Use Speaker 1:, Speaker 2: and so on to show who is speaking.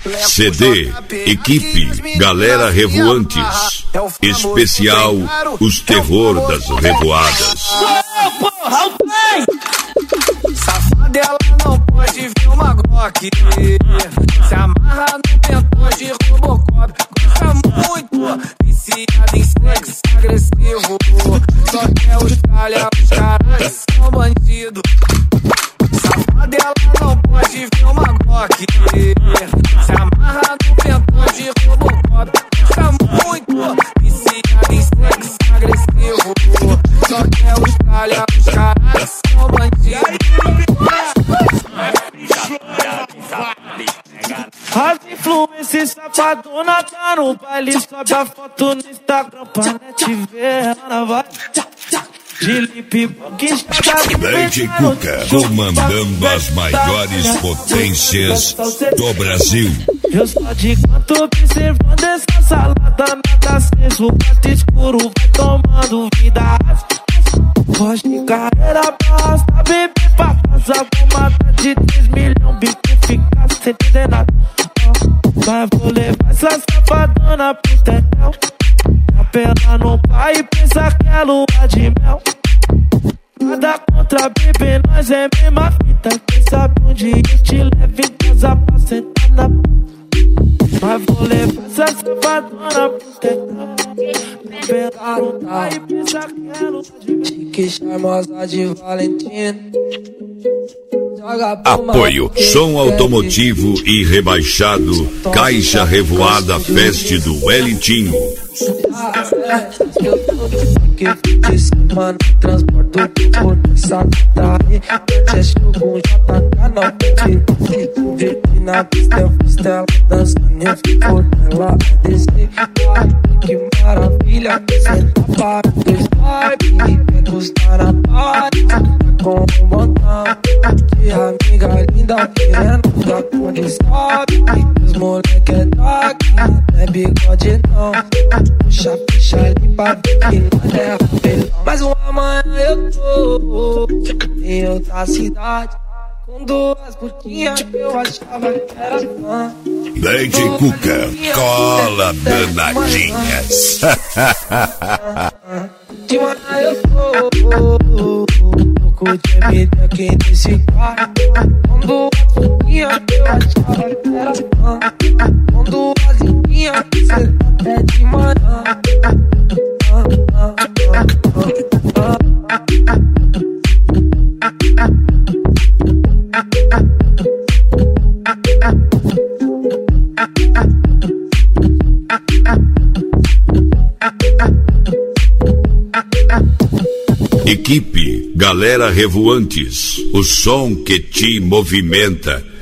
Speaker 1: CD, equipe, galera revoantes. Especial, os terror das revoadas.
Speaker 2: Safada, ela não pode ver uma Glock. Se amarra no pentor de Robocop. Gosta muito, viciada em sexo agressivo. Só quer Austrália, os caras são bandido. Safada, ela não pode ver uma Glock. Se amarra no pentor de Robocop. Gosta muito, viciada em sexo agressivo. Só quer Austrália, os caras são bandido.
Speaker 3: As influências safadona tá no baile, sobe a foto no Instagram pra net ver. Ela vai de lip
Speaker 1: Lady Cuca, comandando as maiores potências do Brasil.
Speaker 3: Eu só de canto observando essa salada, nada aceso, gato escuro, vai tomando vida. Voz de carreira pra arrastar, bebê pra casa. Vou matar de 3 milhões, bico ficar sem entender nada. Mas vou levar essa safadona pro tetel. Apela no pai e pensa que é lua de mel. Nada contra bebê, nós é mesma fita. Quem sabe um dia eu te levo em casa pra sentar na... Mas vou levar essa safadona pro tetel. Apela no pai e pensa que é lua de mel.
Speaker 2: Chique charmosa de Valentina.
Speaker 1: Apoio, som automotivo e rebaixado, Caixa Revoada Fest do Wellington.
Speaker 2: Que de semana transporto por essa tarde. Checho com JK, não vi na pista, eu fiz dela dançando, eu fiz por ela descer. Que maravilha, senta para dois vibes, quer gostar na party, com um montão de amiga linda querendo dar quando sobe. Os moleque é daqui, não é bigode não. Puxa, puxa ali pra ver que não é rapelão. Mas uma manhã eu tô em outra cidade, com 2 putinhas que eu achava que era fã.
Speaker 1: Lady Cuca, cola danadinhas.
Speaker 2: De manhã eu tô de vida aqui nesse quarto, com 2 putinhas que eu achava que era fã. Com 2 limpinhas, cê tá até de manhã.
Speaker 1: Equipe, galera revoantes, o som que te movimenta.